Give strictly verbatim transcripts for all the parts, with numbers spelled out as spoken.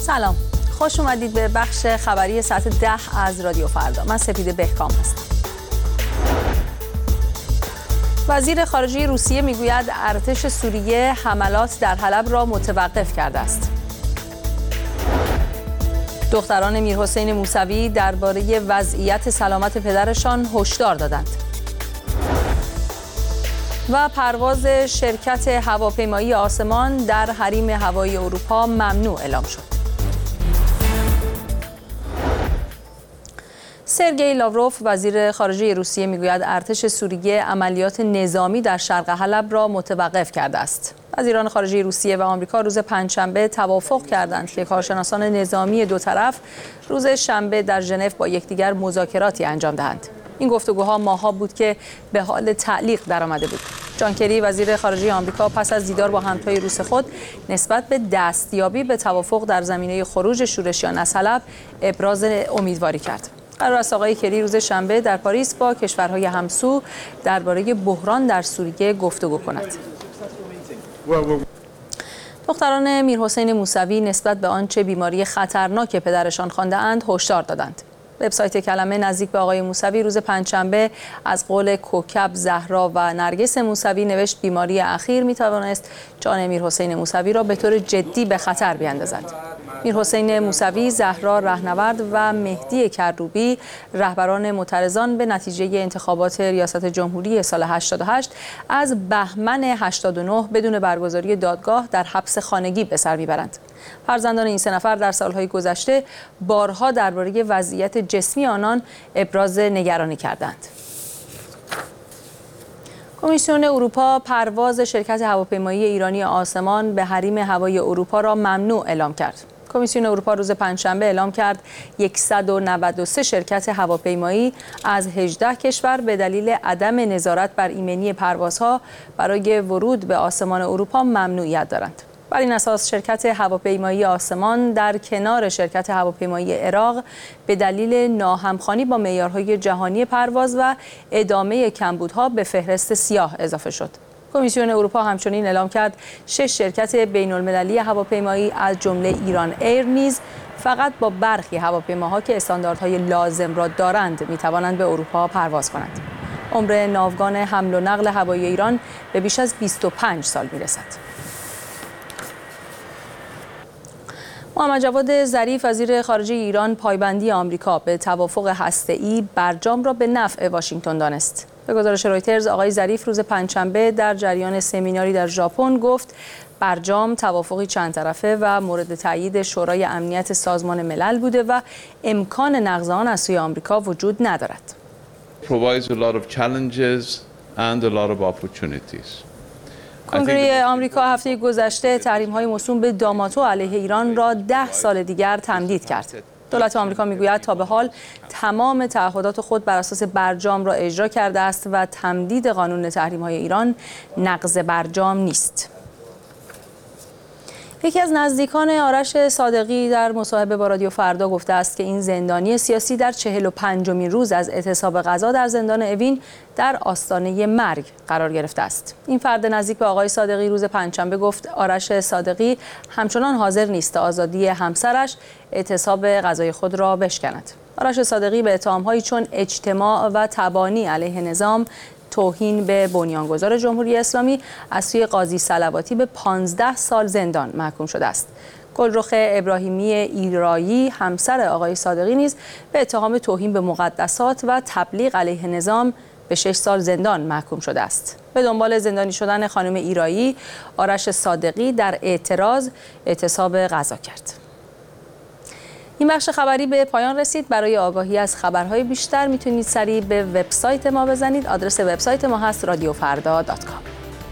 سلام، خوش اومدید به بخش خبری ساعت ده از رادیو فردا. من سپیده بهکام هستم. وزیر خارجه روسیه میگوید ارتش سوریه حملات در حلب را متوقف کرده است. دختران میرحسین موسوی درباره وضعیت سلامت پدرشان هشدار دادند. و پرواز شرکت هواپیمایی آسمان در حریم هوایی اروپا ممنوع اعلام شد. سرگئی لاوروف وزیر خارجه روسیه میگوید ارتش سوریه عملیات نظامی در شرق حلب را متوقف کرده است. وزیران خارجه روسیه و آمریکا روز پنجشنبه توافق کردند که کارشناسان نظامی دو طرف روز شنبه در ژنو با یکدیگر مذاکراتی انجام دهند. این گفتگوها ماه‌ها بود که به حال تعلیق درآمده بود. جان کری وزیر خارجه آمریکا پس از دیدار با همتای روس خود نسبت به دستیابی به توافق در زمینه خروج شورشیان از حلب ابراز امیدواری کرد. قرار است آقای کری روز شنبه در پاریس با کشورهای همسو درباره بحران در سوریه گفتگو کند. دختران میرحسین موسوی نسبت به آنچه بیماری خطرناک پدرشان خوانده‌اند هشدار دادند. وبسایت کلمه نزدیک به آقای موسوی روز پنجشنبه از قول کوکب، زهرا و نرگس موسوی نوشت بیماری اخیر میتوانست جان میرحسین موسوی را به طور جدی به خطر بیاندازد. میرحسین موسوی، زهرا رهنورد و مهدی کروبی رهبران معترضان به نتیجه انتخابات ریاست جمهوری سال هشتاد و هشت از بهمن هشتاد و نه بدون برگزاری دادگاه در حبس خانگی به سر میبرند. فرزندان این سه نفر در سالهای گذشته بارها درباره وضعیت جسمی آنان ابراز نگرانی کردند. کمیسیون اروپا پرواز شرکت هواپیمایی ایرانی آسمان به حریم هوایی اروپا را ممنوع اعلام کرد. کمیسیون اروپا روز پنجشنبه اعلام کرد صد و نود و سه شرکت هواپیمایی از هجده کشور به دلیل عدم نظارت بر ایمنی پروازها برای ورود به آسمان اروپا ممنوعیت دارند. بر این اساس شرکت هواپیمایی آسمان در کنار شرکت هواپیمایی عراق به دلیل ناهمخوانی با معیارهای جهانی پرواز و ادامه کمبودها به فهرست سیاه اضافه شد. کمیسیون اروپا همچنین اعلام کرد شش شرکت بین‌المللی هواپیمایی از جمله ایران ایر نیز فقط با برخی هواپیماها که استانداردهای لازم را دارند می‌توانند به اروپا پرواز کنند. عمر ناوگان حمل و نقل هوایی ایران به بیش از بیست و پنج سال می‌رسد. محمد جواد ظریف وزیر خارجه ایران پایبندی آمریکا به توافق هسته‌ای برجام را به نفع واشنگتن دانست. به گزارش رویترز آقای ظریف روز پنجشنبه در جریان سمیناری در ژاپن گفت برجام توافقی چند طرفه و مورد تایید شورای امنیت سازمان ملل بوده و امکان نقض آن از سوی آمریکا وجود ندارد. provides a lot of challenges and a lot of opportunities. کنگره آمریکا هفته گذشته تحریم‌های موسوم به داماتو علیه ایران را ده سال دیگر تمدید کرد. دولت آمریکا میگوید تا به حال تمام تعهدات خود بر اساس برجام را اجرا کرده است و تمدید قانون تحریم‌های ایران نقض برجام نیست. یکی از نزدیکان آرش صادقی در مصاحبه با رادیو فردا گفته است که این زندانی سیاسی در چهل و پنجمین روز از اعتصاب غذا در زندان اوین در آستانه مرگ قرار گرفته است. این فرد نزدیک به آقای صادقی روز پنجشنبه گفت آرش صادقی همچنان حاضر نیست تا آزادی همسرش اعتصاب غذای خود را بشکند. آرش صادقی به اتهام‌هایی چون اجتماع و تبانی علیه نظام، توهین به بنیانگذار جمهوری اسلامی از سوی قاضی صلواتی به پانزده سال زندان محکوم شده است. گلرخ ابراهیمی ایرایی همسر آقای صادقی نیز به اتهام توهین به مقدسات و تبلیغ علیه نظام به شش سال زندان محکوم شده است. به دنبال زندانی شدن خانم ایرایی، آرش صادقی در اعتراض اعتصاب غذا کرد. این بخش خبری به پایان رسید. برای آگاهی از خبرهای بیشتر میتونید سریع به وبسایت ما بزنید. آدرس وبسایت ما هست رادیو فردا دات کام.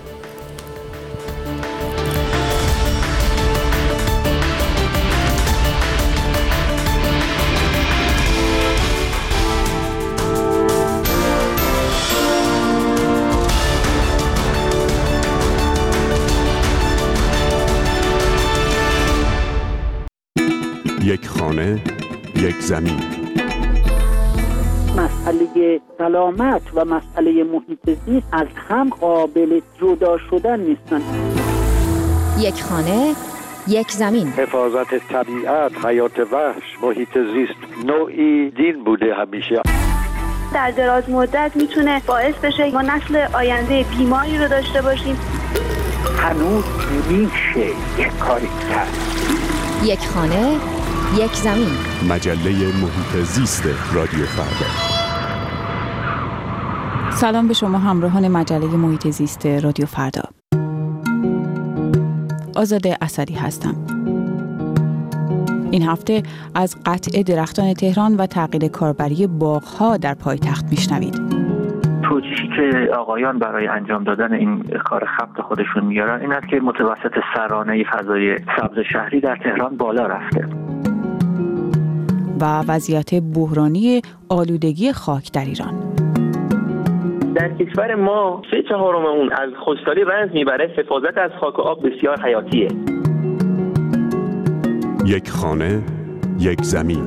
یک خانه، یک زمین. مسئله سلامت و مسئله محیط زیست از هم قابل جدا شدن نیستن. یک خانه، یک زمین. حفاظت طبیعت، حیات وحش، محیط زیست نوعی دین بوده همیشه. در دراز مدت میتونه باعث بشه ما نسل آینده بیماری رو داشته باشیم. هنوز میشه یک کاری کرد. یک خانه، یک زمین. مجله محیط زیست رادیو فردا. سلام به شما همراهان مجله محیط زیست رادیو فردا. آزاده اسدی هستم. این هفته از قطع درختان تهران و تغییر کاربری باغ‌ها در پایتخت میشنوید. توجیهی که آقایان برای انجام دادن این کار خبت خودشون میارن این است که متوسط سرانه فضای سبز شهری در تهران بالا رفته. و وضعیت بحرانی آلودگی خاک در ایران. در کشور ما سه چهارم اون از خشکسالی رنج میبره. حفاظت از خاک و آب بسیار حیاتیه. یک خانه، یک زمین.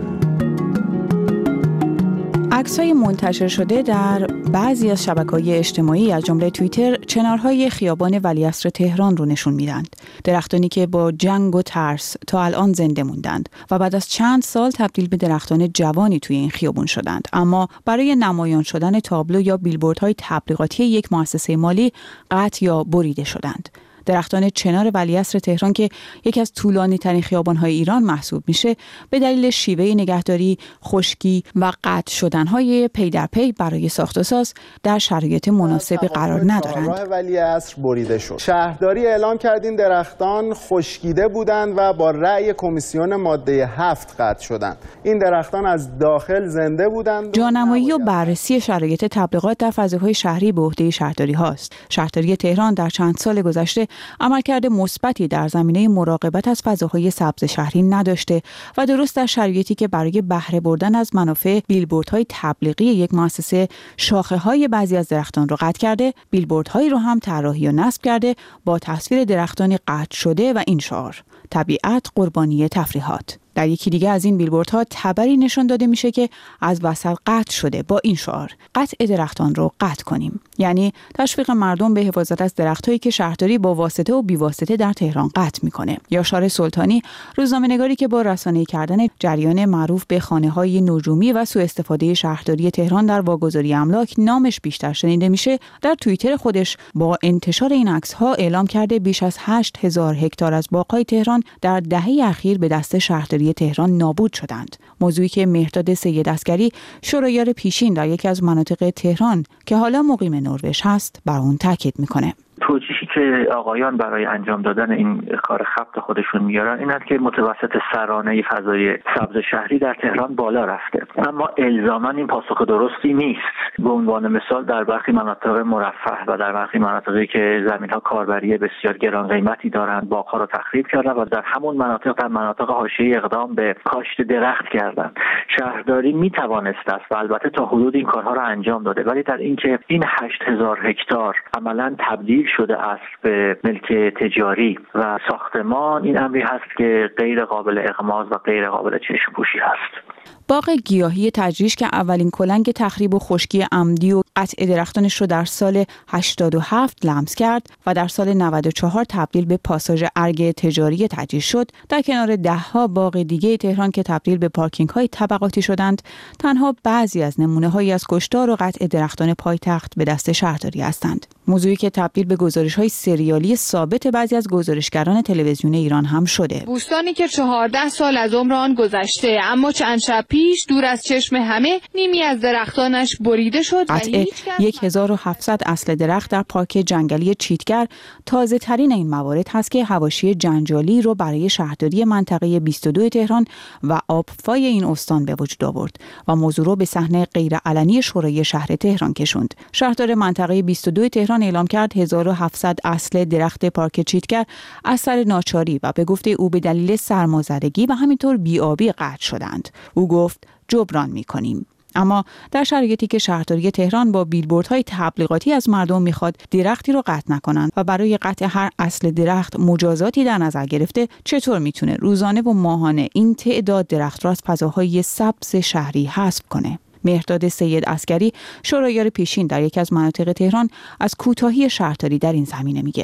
عکس‌های منتشر شده در بعضی از شبکه‌های اجتماعی از جمله توییتر چنارهای خیابان ولیعصر تهران رو نشون میدند. درختانی که با جنگ و ترس تا الان زنده موندند و بعد از چند سال تبدیل به درختان جوانی توی این خیابان شدند، اما برای نمایان شدن تابلو یا بیلبوردهای تبلیغاتی یک مؤسسه مالی قطع یا بریده شدند. درختان چنار ولیعصر تهران که یکی از طولانی ترین خیابان‌های ایران محسوب میشه، به دلیل شیوه نگهداری، خشکی و قطع شدن‌های پی در پی برای ساخت و ساز در شرایط مناسبی قرار ندارند. راه ولیعصر بریده شد. شهرداری اعلام کرد این درختان خشکیده بودند و با رأی کمیسیون ماده هفت قطع شدند. این درختان از داخل زنده بودند. جانمایی و بررسی شرایط تبلیغات در فضاهای شهری به عهده شهرداری هاست. شهرداری تهران در چند سال گذشته عملکرد مثبتی در زمینه مراقبت از فضاهای سبز شهری نداشته و درست در شرایطی که برای بهره بردن از منافع بیلبوردهای تبلیغی یک مؤسسه شاخه‌های بعضی از درختان را قطع کرده، بیلبوردهایی را هم طراحی و نصب کرده با تصویر درختان قطع شده و این شعار: طبیعت قربانی تفریحات. در یکی دیگه از این بیلبوردها تبری نشان داده میشه که از وسط قطع شده با این شعار: قطع درختان رو قطع کنیم. یعنی تشویق مردم به حفاظت از درختایی که شهرداری با واسطه و بیواسطه در تهران قطع میکنه. یاشار سلطانی، روزنامه‌نگاری که با رسانه‌ای کردن جریان معروف به خانه‌های نجومی و سوء استفاده شهرداری تهران در واگذاری املاک نامش بیشتر شنیده میشه، در توییتر خودش با انتشار این عکس‌ها اعلام کرده بیش از هشت هزار هکتار از باغ‌های تهران در دهه اخیر به دست شهرداری تهران نابود شدند. موضوعی که مهرداد سید عسگری، شورایار پیشین در یکی از مناطق تهران که حالا مقیم نروژ هست، بر اون تاکید میکنه. توجیهی که آقایان برای انجام دادن این کار خبت خودشون میارن این است که متوسط سرانه فضای سبز شهری در تهران بالا رفته، اما الزاما این پاسخ درستی نیست. به عنوان مثال در برخی مناطق مرفه و در برخی مناطقی که زمین‌ها کاربری بسیار گران قیمتی دارند باغ‌ها رو تخریب کردن و در همون مناطق در مناطق حاشیه‌ای اقدام به کاشت درخت کردن. شهرداری میتوانست است و البته تا حدود این کارها رو انجام داده، ولی در اینکه این هشت هزار هکتار عملاً تبدیل شده است به ملک تجاری و ساختمان، این امری هست که غیر قابل اغماض و غیر قابل چشم پوشی هست. باغ گیاهی تجریش که اولین کلنگ تخریب و خشکی عمدی و قطع درختانش رو در سال هشتاد و هفت لمس کرد و در سال نود و چهار تبدیل به پاساژ ارگ تجاری تجریش شد، در کنار دهها باغ دیگه تهران که تبدیل به پارکینگ‌های طبقاتی شدند، تنها بعضی از نمونه‌هایی از کشتار و قطع درختان پایتخت به دست شهرداری هستند. موضوعی که تبدیل به گزارش‌های سریالی ثابت بعضی از گزارشگران تلویزیون ایران هم شده. بوستانی که چهارده سال از عمر آن گذشته، اما چند شب پیش دور از چشم همه نیمی از درختانش بریده شد. قطع هزار و هفتصد اصل درخت در پارک جنگلی چیتگر تازه ترین این موارد هست که حواشی جنجالی رو برای شهرداری منطقه بیست و دو تهران و آبفای این استان به وجود آورد و موضوع رو به صحنه غیرعلنی شورای شهر تهران کشوند. شهردار منطقه بیست و دو تهران اعلام کرد هزار و هفتصد اصل درخت پارک چیتگر اثر ناچاری و به گفته او به دلیل سرمازدگی و همینطور بی‌آبی قطع شدند. او گفت جبران می‌کنیم. اما در شرایطی که شهرداری تهران با بیلبوردهای تبلیغاتی از مردم میخواد درختی رو قطع نکنند و برای قطع هر اصل درخت مجازاتی در نظر گرفته، چطور میتونه روزانه و ماهانه این تعداد درخت را از فضاهای سبز شهری حذف کنه؟ مهرداد سید عسگری، شورایار پیشین در یکی از مناطق تهران، از کوتاهی شهرداری در این زمینه میگه.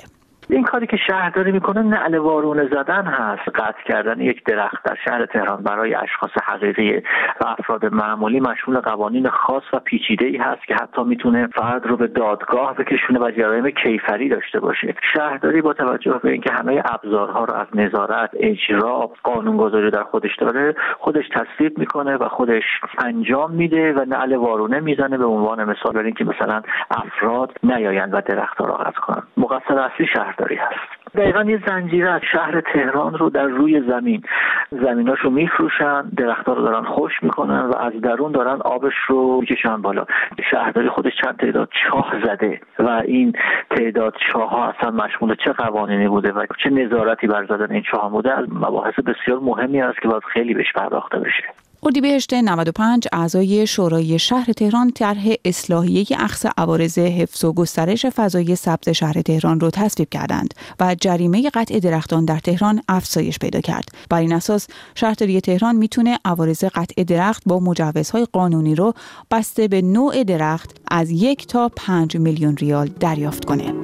این کاری که شهرداری میکنه نعل وارونه زدن هست. قطع کردن یک درخت در شهر تهران برای اشخاص حقیقی و افراد معمولی مشمول قوانین خاص و پیچیده‌ای هست که حتی میتونه فرد رو به دادگاه بکشونه و جرایم کیفری داشته باشه. شهرداری با توجه به اینکه همه ابزارها رو از نظارت، اجرا، قانونگذاری در خودش داره، خودش تصویب میکنه و خودش انجام میده و نعل وارونه میزنه. به عنوان مثال برای اینکه مثلا افراد نیایند و درخت‌ها رو قطع کنن. مقصر اصلی شهرداری هست. دقیقاً یه زنجیره از شهر تهران رو در روی زمین زمیناشو میفروشن، درخت‌ها رو دارن خوش میکنن و از درون دارن آبش رو میکشن بالا. شهرداری خودش چند تعداد چاه زده و این تعداد چاه‌ها اصلا مشمول چه قوانینی بوده و چه نظارتی بر زدن این چاه‌ها بوده از مباحث بسیار مهمی است که باید خیلی بهش پرداخته بشه. اردیبهشت نود و پنج اعضای شورای شهر تهران طرح اصلاحیه اخذ عوارض حفظ و گسترش فضای سبز شهر تهران را تصویب کردند و جریمه قطع درختان در تهران افزایش پیدا کرد. بر این اساس شهرداری تهران میتونه عوارض قطع درخت با مجوزهای قانونی رو بسته به نوع درخت از یک تا پنج میلیون ریال دریافت کنه.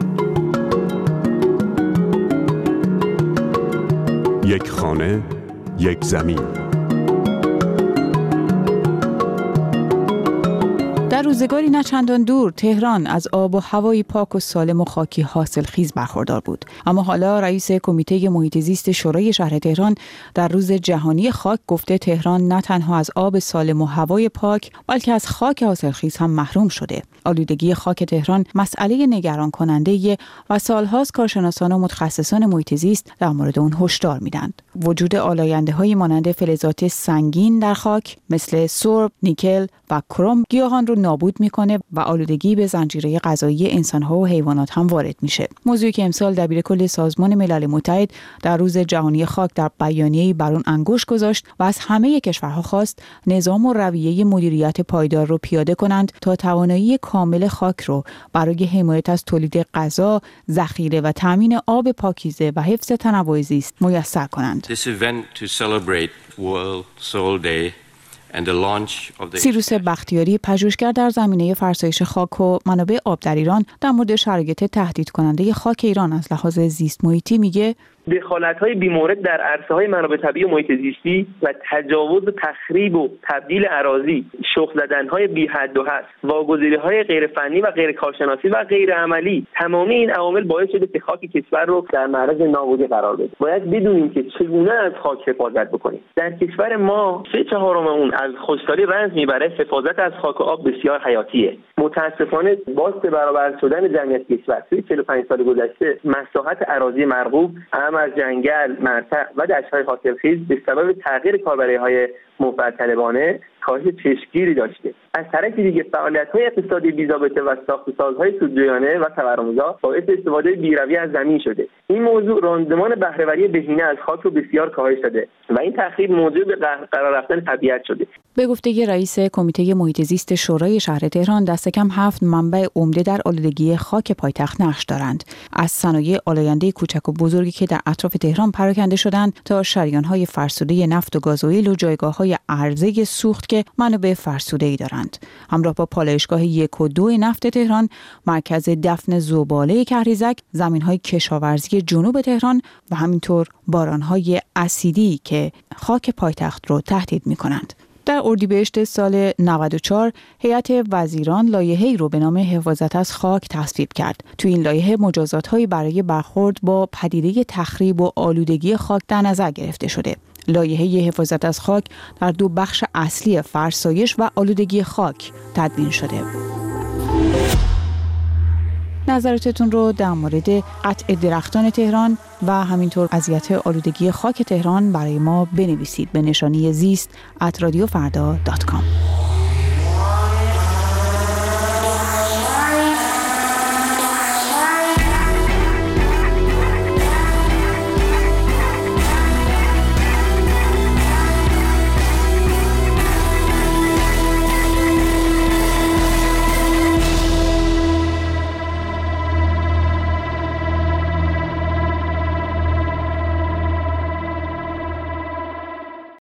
یک خانه، یک زمین. در روزگاری نه چندان دور تهران از آب و هوایی پاک و سالم و خاکی حاصلخیز برخوردار بود، اما حالا رئیس کمیته محیط زیست شورای شهر تهران در روز جهانی خاک گفته تهران نه تنها از آب سالم و هوای پاک بلکه از خاک حاصلخیز هم محروم شده. آلودگی خاک تهران مسئله نگران کننده و سالهاست کارشناسان و متخصصان محیط زیست در مورد اون هشدار میدند. وجود آلاینده‌های مانند فلزات سنگین در خاک مثل سرب، نیکل و کروم گیاهان رو نابود میکنه و آلودگی به زنجیره غذایی انسان‌ها و حیوانات هم وارد میشه. موضوعی که امسال دبیرکل سازمان ملل متحد در روز جهانی خاک در بیانیه‌ای بر اون انگشت گذاشت و از همه کشورها خواست نظام و رویه مدیریت پایدار رو پیاده کنند تا توانایی کامل خاک رو برای حمایت از تولید غذا، ذخیره و تامین آب پاکیزه و حفظ تنوع زیست میسر کنند. سیروس بختیاری، پژوهشگر در زمینه فرسایش خاک و منابع آب در ایران، در مورد شرایط تهدید کننده خاک ایران از لحاظ زیست محیطی میگه دخالت‌های بی‌مورد در عرصه‌های منابع طبیعی و محیط زیستی و تجاوز و تخریب و تبدیل اراضی، شخم زدن‌های بی‌حد و حد، واگذاری‌های غیرفنی و غیر کارشناسی و غیر عملی، تمامی این عوامل باعث شده که خاک کشور رو در معرض نابودی قرار بده. باید بدونیم که چگونه از خاک حفاظت بکنیم. در کشور ما سه چهارم اون از خشکسالی رنج میبره. حفاظت از خاک و آب بسیار حیاتیه. متأسفانه با سه برابر شدن جمعیت کشور توی چهل و پنج سال گذشته مساحت اراضی مرغوب از جنگل، مرتع و دشت‌های حاصلخیز به سبب تغییر کاربری‌های مفعل‌طلبانه کاهش چشمگیری داشته. از طرف دیگه فعالیت‌های اقتصادی بی‌ضابطه و ساخت‌وسازهای سودجویانه و تورم‌زا باعث استفاده بی‌رویه از زمین شده. این موضوع راندمان بهره‌وری بهینه از خاک رو بسیار کاهش داده و این تخریب موجب به قرار رفتن طبیعت شده. به گفته رئیس کمیته محیط زیست شورای شهر تهران، دست کم هفت منبع عمده در آلودگی خاک پایتخت نقش دارند، از صنایع آلاینده کوچک و بزرگی که در اطراف تهران پراکنده شدند تا شریان‌های فرسوده نفت و گازوئیل و جایگاه‌های عرضه سوخت که منابع فرسوده‌ای دارند. همراه با پالایشگاه یک و دو نفت تهران، مرکز دفن زباله کهریزک، زمین‌های کشاورزی جنوب تهران و همینطور باران‌های اسیدی که خاک پایتخت رو تهدید می‌کنند. در اردیبهشت سال نود و چهار هیئت وزیران لایحه‌ای رو به نام حفاظت از خاک تصویب کرد. تو این لایحه مجازات‌هایی برای برخورد با پدیده تخریب و آلودگی خاک در نظر گرفته شده. لایحه حفاظت از خاک در دو بخش اصلی فرسایش و آلودگی خاک تدوین شده. نظراتتون رو در مورد قطع درختان تهران و همینطور وضعیت آلودگی خاک تهران برای ما بنویسید به نشانی زیست ات رادیو فردا دات کام.